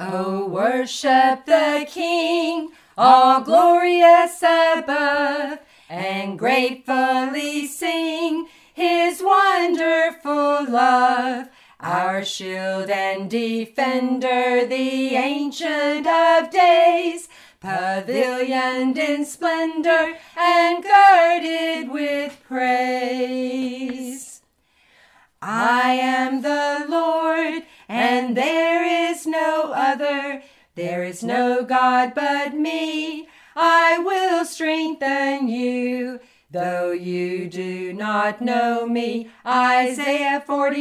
Oh, worship the King, all glorious above, and gratefully sing his wonderful love. Our shield and defender, the Ancient of Days, pavilioned in splendor and girded with praise. I am the Lord, and there is no other. There is no God but me. I will strengthen you, though you do not know me. Isaiah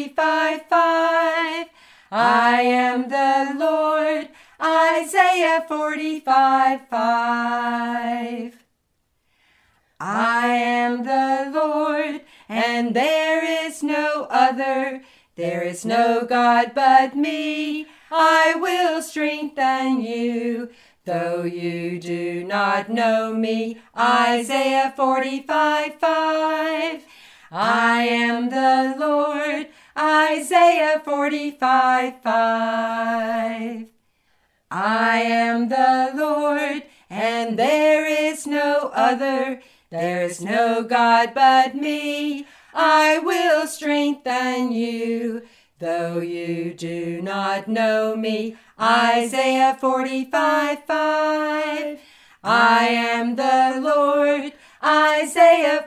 45:5. I am the Lord. Isaiah 45:5. I am the Lord, and there is no other. There is no God but me. I will strengthen you, though you do not know me. Isaiah 45:5. I am the Lord. Isaiah 45:5. I am the Lord, and there is no other. There is no God but me. I will strengthen you, though you do not know me. Isaiah 45:5. I am the Lord. Isaiah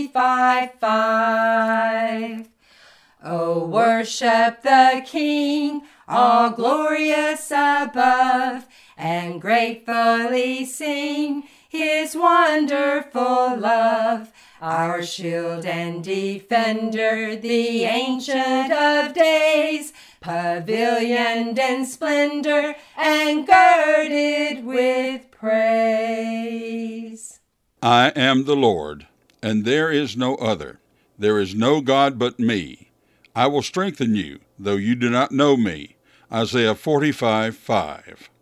45:5. Oh, worship the King, all glorious above, and gratefully sing his wonderful love. Our shield and defender, the Ancient of Days, pavilioned in splendor and girded with praise. I am the Lord, and there is no other. There is no God but me. I will strengthen you, though you do not know me. Isaiah 45:5.